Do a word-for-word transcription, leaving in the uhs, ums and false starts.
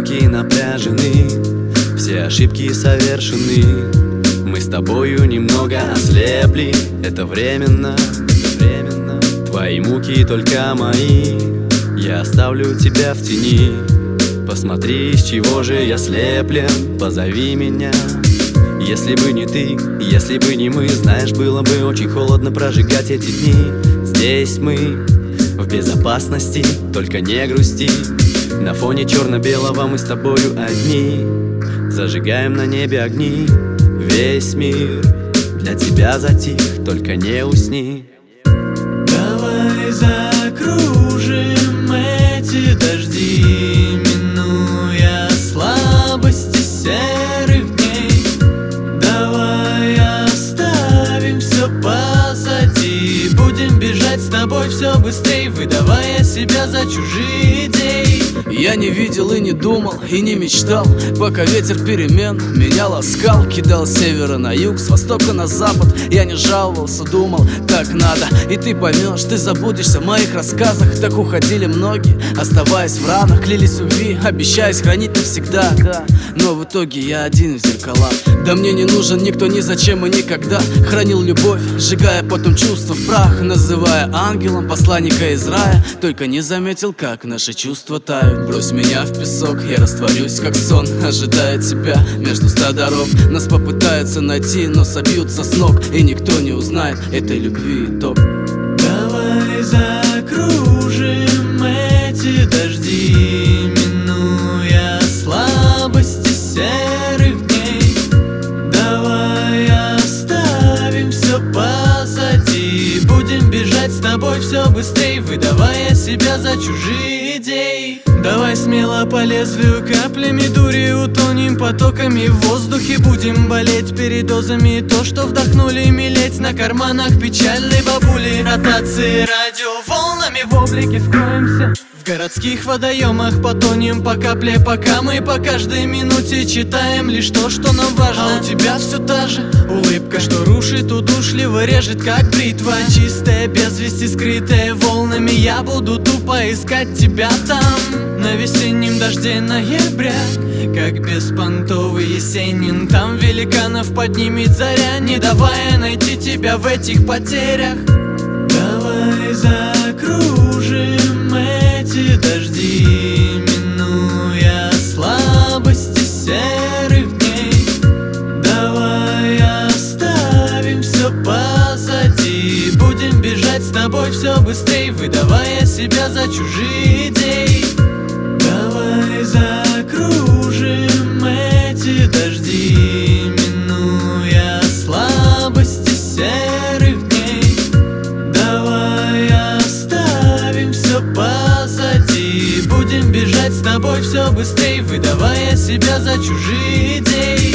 руки напряжены, все ошибки совершены. Мы с тобою немного ослепли, это временно, временно. Твои муки только мои, я оставлю тебя в тени. Посмотри, с чего же я слеплен, позови меня. Если бы не ты, если бы не мы, знаешь, было бы очень холодно прожигать эти дни. Здесь мы в безопасности, только не грусти. На фоне черно-белого мы с тобою одни. Зажигаем на небе огни, весь мир для тебя затих, только не усни. Давай закружим эти дожди, минуя слабости серых дней. Давай оставим все позади, будем бежать с тобой все быстрей, выдавая себя за чужие идеи. Я не видел и не думал, и не мечтал, пока ветер перемен меня ласкал. Кидал с севера на юг, с востока на запад. Я не жаловался, думал, так надо. И ты поймешь, ты забудешься в моих рассказах. Так уходили многие, оставаясь в ранах. Клялись любви, обещаясь хранить навсегда. Но в итоге я один в зеркалах. Да мне не нужен никто, ни зачем и никогда. Хранил любовь, сжигая потом чувства в прах, называя ангелом посланника из рая. Только не заметил, как наши чувства тают. Брось меня в песок, я растворюсь как сон, ожидая тебя между ста дорог. Нас попытаются найти, но собьются с ног, и никто не узнает этой любви итог. Давай закружим эти дожди, минуя слабости серых дней. Давай оставим все позади, будем бежать с тобой все быстрей, выдавая себя за чужие идеи. Давай смело по лезвию каплями дури утонем потоками в воздухе. Будем болеть передозами, то, что вдохнули, мелеть на карманах печальной бабули. Ротации радиоволнами в облике скроемся, в городских водоемах потонем по капле, пока мы по каждой минуте читаем лишь то, что нам важно. А у тебя все та же улыбка, что рушит, удушливо режет, как бритва. Чистая, без вести, скрытая волнами, я буду тупо искать тебя там. На весеннем дожде ноября, как беспонтовый Есенин, там великанов поднимет заря, не давая найти тебя в этих потерях. Давай закружим эти дожди, минуя слабости серых дней. Давай оставим все позади, будем бежать с тобой все быстрей, выдавая себя за чужие идеи. Давай закружим эти дожди, минуя слабости серых дней. Давай оставим все позади, будем бежать с тобой все быстрей, выдавая себя за чужие идеи.